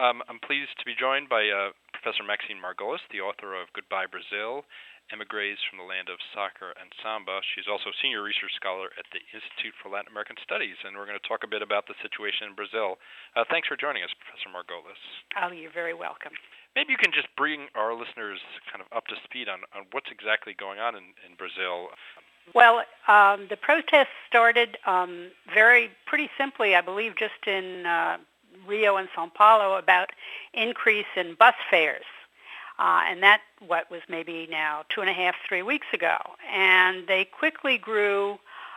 I'm pleased to be joined by Professor Maxine Margolis, the author of Goodbye Brazil, Emigres from the Land of Soccer and Samba. She's also a senior research scholar at the Institute for Latin American Studies, and we're going to talk a bit about the situation in Brazil. Thanks for joining us, Professor Margolis. Oh, you're very welcome. Maybe you can just bring our listeners kind of up to speed on what's exactly going on in Brazil. Well, the protests started pretty simply, I believe, just in Rio and Sao Paulo about increase in bus fares. And that was maybe now 2.5, 3 weeks ago. And they quickly grew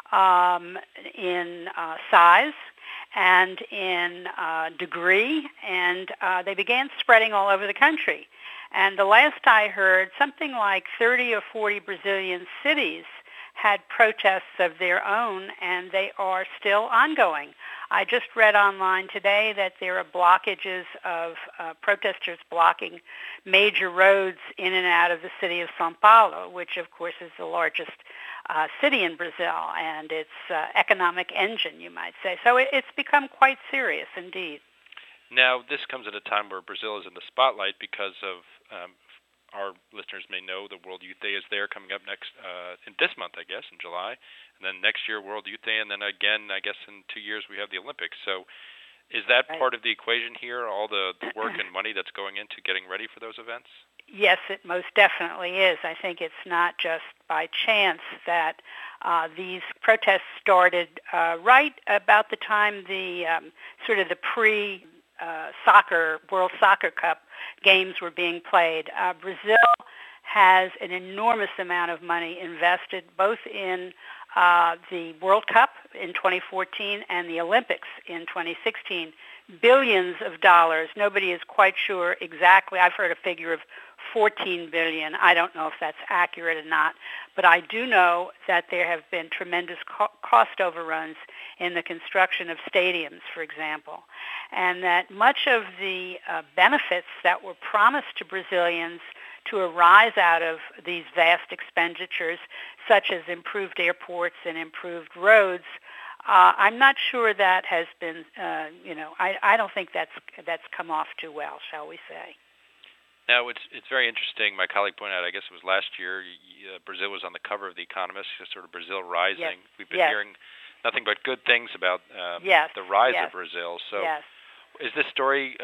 in size and in degree, and they began spreading all over the country. And the last I heard, something like 30 or 40 Brazilian cities had protests of their own, and they are still ongoing. I just read online today that there are blockages of protesters blocking major roads in and out of the city of São Paulo, which of course is the largest city in Brazil, and its economic engine, you might say. So it's become quite serious indeed. Now, this comes at a time where Brazil is in the spotlight because of our listeners may know the World Youth Day is there coming up next in this month, I guess, in July. And then next year, World Youth Day, and then again, I guess in 2 years, we have the Olympics. So is that right. part of the equation here, all the work and money that's going into getting ready for those events? Yes, it most definitely is. I think it's not just by chance that these protests started right about the time the sort of the pre-soccer World Soccer Cup games were being played. Brazil has an enormous amount of money invested both in the World Cup in 2014 and the Olympics in 2016. Billions of dollars. Nobody is quite sure exactly. I've heard a figure of 14 billion. I don't know if that's accurate or not, but I do know that there have been tremendous cost overruns in the construction of stadiums, for example, and that much of the benefits that were promised to Brazilians to arise out of these vast expenditures, such as improved airports and improved roads, I'm not sure that has been, I don't think that's come off too well, shall we say. Now, it's very interesting. My colleague pointed out, I guess it was last year, Brazil was on the cover of The Economist, sort of Brazil rising. Yes. We've been hearing nothing but good things about the rise of Brazil. So is this story,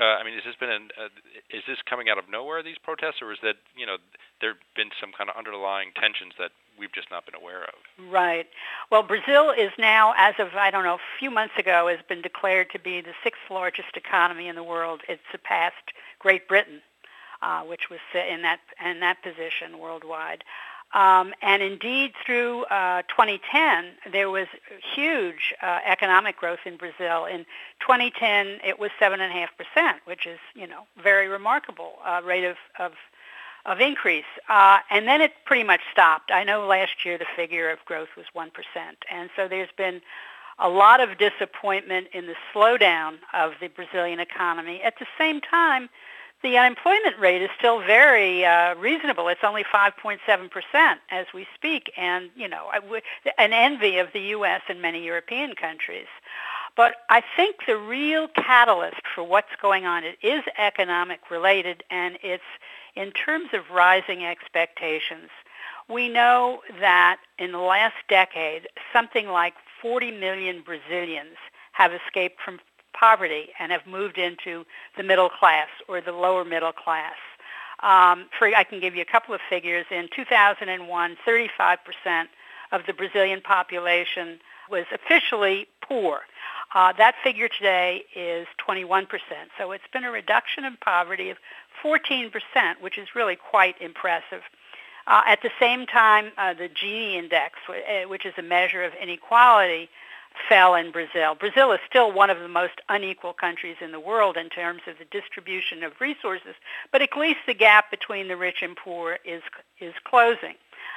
is this coming out of nowhere, these protests, or is that, there have been some kind of underlying tensions that we've just not been aware of? Right. Well, Brazil is now, as of, a few months ago, has been declared to be the 6th largest economy in the world. It surpassed Great Britain, which was in that position worldwide. And indeed, through 2010, there was huge economic growth in Brazil. In 2010, it was 7.5%, which is, very remarkable rate of increase. And then it pretty much stopped. I know last year the figure of growth was 1%. And so there's been a lot of disappointment in the slowdown of the Brazilian economy. At the same time, the unemployment rate is still very reasonable. It's only 5.7% as we speak, and, an envy of the U.S. and many European countries. But I think the real catalyst for what's going on, it is economic related, and it's in terms of rising expectations. We know that in the last decade, something like 40 million Brazilians have escaped from poverty and have moved into the middle class or the lower middle class. I can give you a couple of figures. In 2001, 35% of the Brazilian population was officially poor. That figure today is 21%. So it's been a reduction in poverty of 14%, which is really quite impressive. At the same time, the Gini index, which is a measure of inequality, fell in Brazil. Brazil is still one of the most unequal countries in the world in terms of the distribution of resources, but at least the gap between the rich and poor is closing.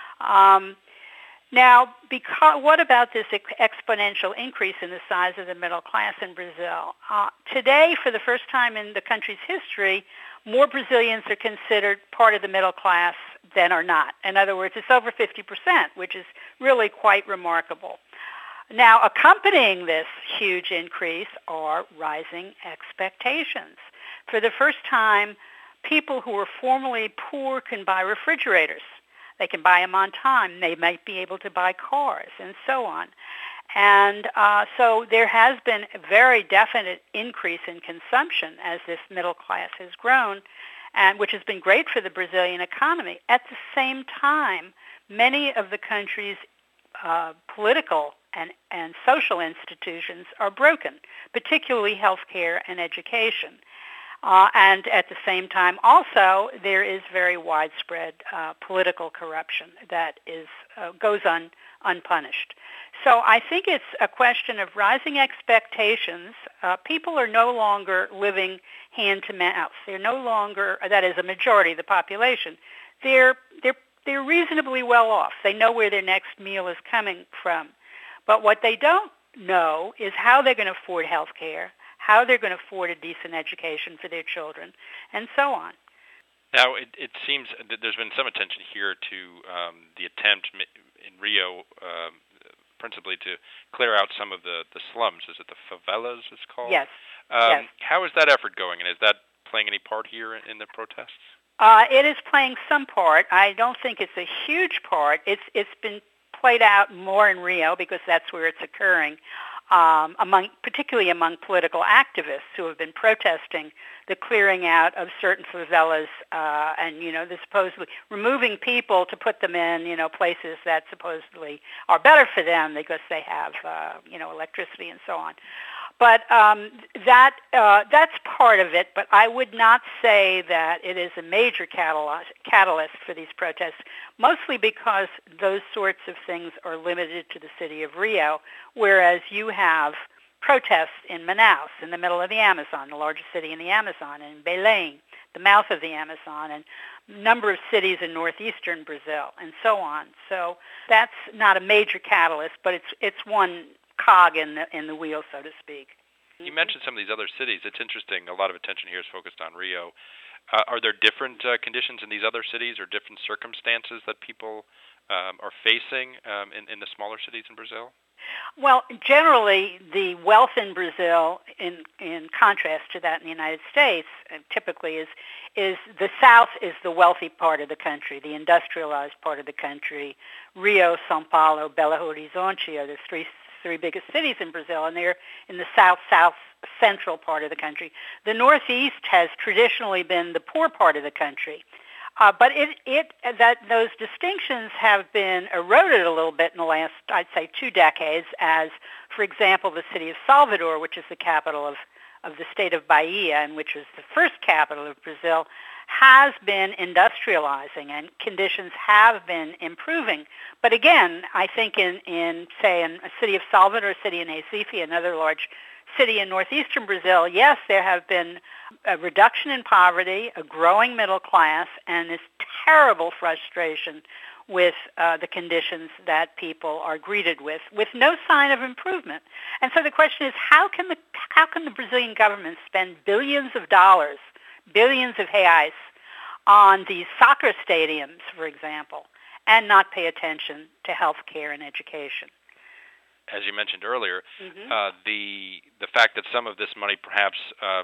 Now, what about this exponential increase in the size of the middle class in Brazil? Today, for the first time in the country's history, more Brazilians are considered part of the middle class than are not. In other words, it's over 50%, which is really quite remarkable. Now, accompanying this huge increase are rising expectations. For the first time, people who were formerly poor can buy refrigerators. They can buy them on time. They might be able to buy cars and so on. And so there has been a very definite increase in consumption as this middle class has grown, and which has been great for the Brazilian economy. At the same time, many of the country's political and social institutions are broken, particularly healthcare and education. And at the same time, also, there is very widespread political corruption that goes unpunished. So I think it's a question of rising expectations. People are no longer living hand to mouth. They're no longer, that is, a majority of the population. They're reasonably well off. They know where their next meal is coming from. But what they don't know is how they're going to afford health care, how they're going to afford a decent education for their children, and so on. Now, it seems that there's been some attention here to the attempt in Rio, principally to clear out some of the slums. Is it the favelas, it's called? Yes. Yes. How is that effort going, and is that playing any part here in the protests? It is playing some part. I don't think it's a huge part. It's been played out more in Rio because that's where it's occurring, particularly among political activists who have been protesting the clearing out of certain favelas and, the supposedly removing people to put them in, places that supposedly are better for them because they have, electricity and so on. But that's part of it, but I would not say that it is a major catalyst for these protests, mostly because those sorts of things are limited to the city of Rio, whereas you have protests in Manaus, in the middle of the Amazon, the largest city in the Amazon, and in Belém, the mouth of the Amazon, and a number of cities in northeastern Brazil, and so on. So that's not a major catalyst, but it's one cog in the wheel, so to speak. You mentioned some of these other cities. It's interesting. A lot of attention here is focused on Rio. Are there different conditions in these other cities or different circumstances that people are facing in the smaller cities in Brazil? Well, generally, the wealth in Brazil, in contrast to that in the United States, typically is the South is the wealthy part of the country, the industrialized part of the country. Rio, São Paulo, Belo Horizonte are the three biggest cities in Brazil, and they're in the south central part of the country. The Northeast has traditionally been the poor part of the country, but those distinctions have been eroded a little bit in the last, I'd say, 2 decades. As, for example, the city of Salvador, which is the capital of the state of Bahia, and which was the first capital of Brazil, has been industrializing and conditions have been improving. But again, I think in a city of Salvador, a city in Recife, another large city in northeastern Brazil, yes, there have been a reduction in poverty, a growing middle class, and this terrible frustration with the conditions that people are greeted with no sign of improvement. And so the question is, how can the Brazilian government spend billions of dollars, billions of reais, on these soccer stadiums, for example, and not pay attention to health care and education? As you mentioned earlier, the fact that some of this money perhaps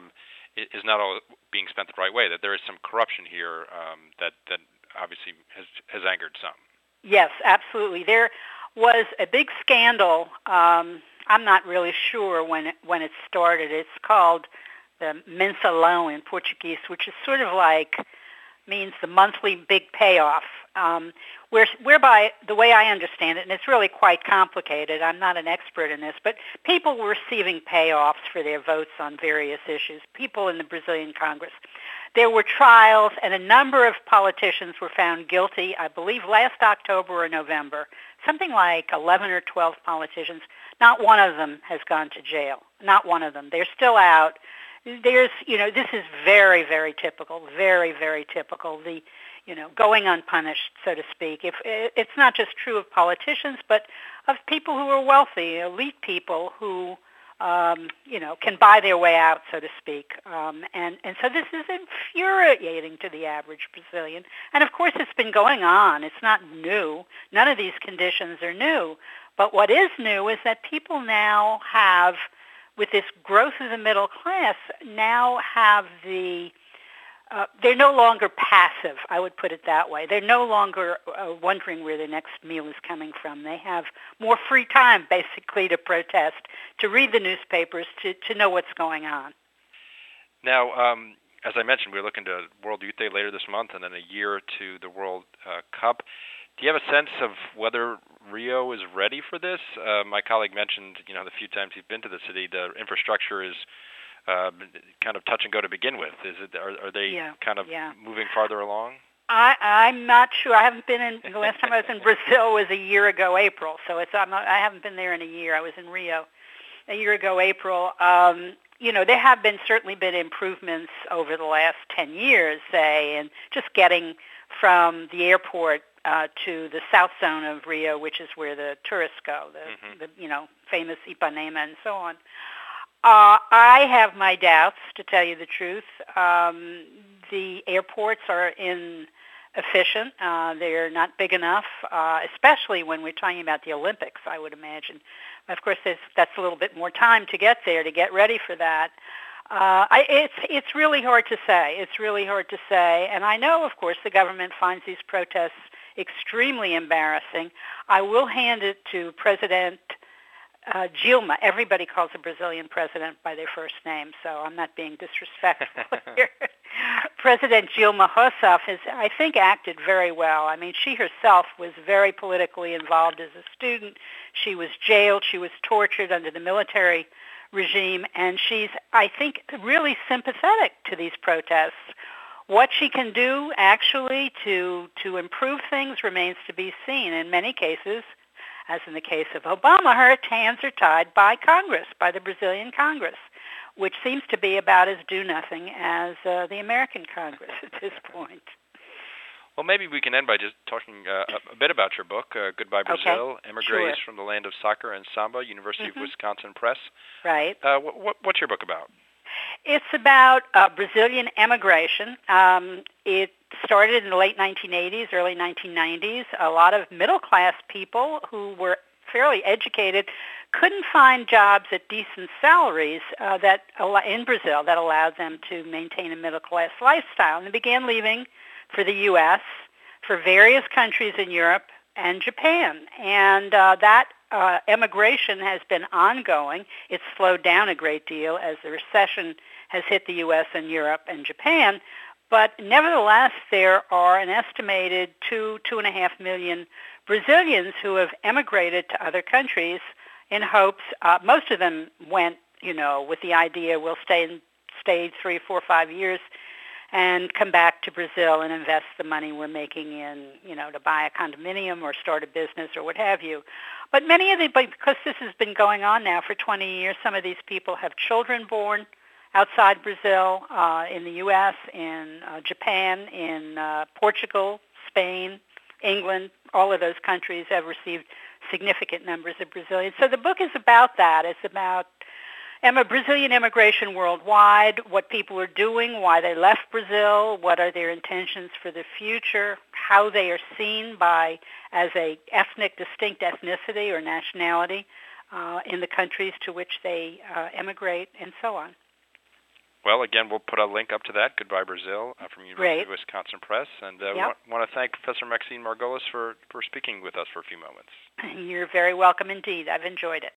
is not all being spent the right way, that there is some corruption here that obviously has angered some. Yes, absolutely. There was a big scandal. I'm not really sure when it started. It's called the Mensalão in Portuguese, which is sort of means the monthly big payoff, whereby, the way I understand it, and it's really quite complicated, I'm not an expert in this, but people were receiving payoffs for their votes on various issues, people in the Brazilian Congress. There were trials, and a number of politicians were found guilty, I believe last October or November, something like 11 or 12 politicians. Not one of them has gone to jail, not one of them. They're still out. This is very, very typical, very, very typical, going unpunished, so to speak. If it's not just true of politicians, but of people who are wealthy, elite people who, can buy their way out, so to speak. And so this is infuriating to the average Brazilian. And of course, it's been going on. It's not new. None of these conditions are new. But what is new is that people now have, with this growth of the middle class, now have they're no longer passive, I would put it that way. They're no longer wondering where their next meal is coming from. They have more free time, basically, to protest, to read the newspapers, to know what's going on. Now, as I mentioned, we're looking to World Youth Day later this month and then a year to the World Cup. Do you have a sense of whether Rio is ready for this? My colleague mentioned, the few times he's been to the city, the infrastructure is kind of touch and go to begin with. Are they moving farther along? I'm not sure. I haven't been in. The last time I was in Brazil was a year ago, April. So I haven't been there in a year. I was in Rio a year ago, April. There have certainly been improvements over the last 10 years, say, and just getting from the airport to the south zone of Rio, which is where the tourists go, the famous Ipanema and so on. I have my doubts, to tell you the truth. The airports are inefficient. They're not big enough, especially when we're talking about the Olympics, I would imagine. Of course, that's a little bit more time to get there, to get ready for that. It's really hard to say. It's really hard to say. And I know, of course, the government finds these protests extremely embarrassing. I will hand it to President Dilma. Everybody calls the Brazilian president by their first name, so I'm not being disrespectful here. President Dilma Rousseff has, I think, acted very well. I mean, she herself was very politically involved as a student. She was jailed. She was tortured under the military regime, and she's, I think, really sympathetic to these protests. What she can do, actually, to improve things remains to be seen. In many cases, as in the case of Obama, her hands are tied by Congress, by the Brazilian Congress, which seems to be about as do-nothing as the American Congress at this point. Well, maybe we can end by just talking a bit about your book, Goodbye Brazil, Emigres from the Land of Soccer and Samba, University of Wisconsin Press. Right. What's your book about? It's about Brazilian emigration. It started in the late 1980s, early 1990s. A lot of middle-class people who were fairly educated couldn't find jobs at decent salaries in Brazil that allowed them to maintain a middle-class lifestyle. And they began leaving for the U.S., for various countries in Europe and Japan. And that emigration has been ongoing. It's slowed down a great deal as the recession has hit the U.S. and Europe and Japan. But nevertheless, there are an estimated 2.5 million Brazilians who have emigrated to other countries in hopes. Most of them went, with the idea we'll stay 3, 4, 5 years and come back to Brazil and invest the money we're making in, to buy a condominium or start a business or what have you. But because this has been going on now for 20 years, some of these people have children born outside Brazil, in the U.S., in Japan, in Portugal, Spain, England. All of those countries have received significant numbers of Brazilians. So the book is about that. It's about Brazilian immigration worldwide, what people are doing, why they left Brazil, what are their intentions for the future, how they are seen as a distinct ethnicity or nationality in the countries to which they emigrate, and so on. Well, again, we'll put a link up to that, Goodbye Brazil, from University of Wisconsin Press. And want to thank Professor Maxine Margolis for speaking with us for a few moments. You're very welcome indeed. I've enjoyed it.